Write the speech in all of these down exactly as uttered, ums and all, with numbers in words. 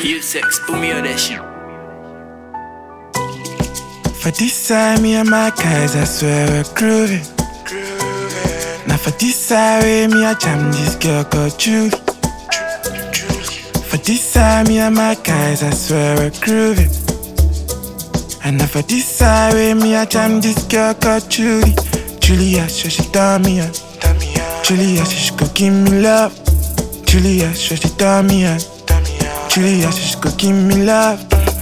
You sex, put me on that shit. For this side, me and my guys, I swear we're grooving. Now for this side, me I jam this girl called Julie. For this side, me and my guys, I swear we're grooving. And now for this side, me I jam this girl called Julie. Julia, sure she turn me on. Julia, sure she could give me love. Julia, sure she turn me on. Julia, sure she could give me love.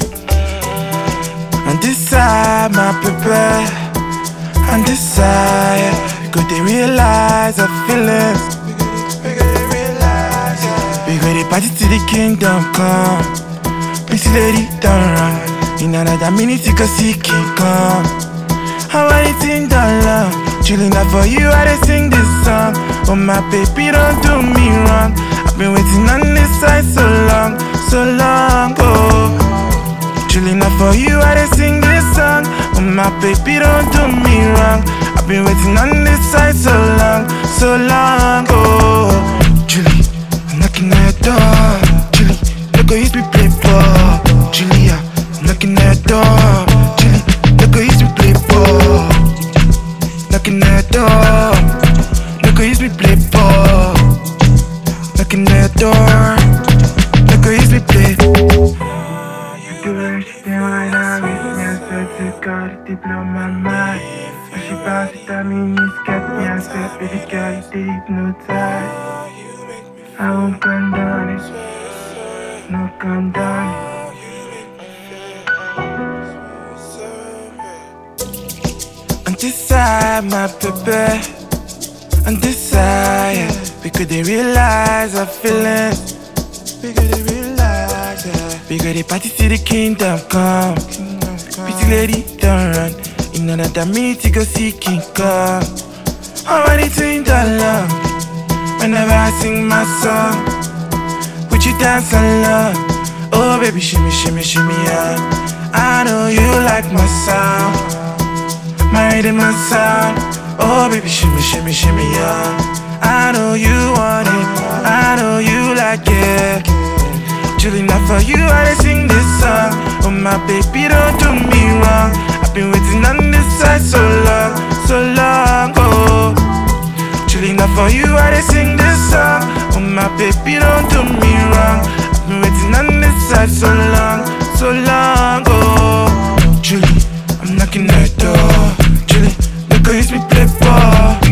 On this side, my baby. On this side, could they realize our feelings? We could they realize, yeah. We could they party till the kingdom come. Pretty lady, don't run. In another minute, you could see king come. How anything done love? Chillin' out for you, I dey sing this song. Oh my baby, don't do me wrong. I've been waiting on this side so long, so long, oh. Chillin' out for you, I dey sing this song. Oh my baby, don't do me wrong. I've been waiting on this side so long, so long, oh. Julie, I'm knocking at your door. Julie, look how you used to play ball. Julia, I'm knocking at your door. Julie, look how you used to play ball. Knocking at your door. Look how you used to play ball. Knocking at your door. Look how you used to play. You were sitting right now with me, I swear to God, it blow my mind. When she bounced it at me, you scared me, I said, baby girl, you did hypnotize. I won't condone it, no condone it. On this side, my baby. On this side, yeah. We could they realize our feelings. We could they realize, yeah. We could they party till the kingdom come. Pretty lady, don't run. In another minute, you go see king come. Oh, anything done love. Whenever I sing my song, would you dance along? Oh, baby, shimmy, shimmy, shimmy, yeah. I know you like my sound, my rhythm and sound. Oh, baby, shimmy, shimmy, shimmy, yeah. I know you want it, I know you like it. Julie, not for you, I dey sing this song. Oh, my baby, don't do me wrong. I've been waiting on this side so long, so long, oh. Julie, not for you, I dey sing this song. Oh, my baby, don't do me wrong. I've been waiting on this side so long, so long, oh. Julie, I'm knocking at your door. Julie, look how you used to play ball.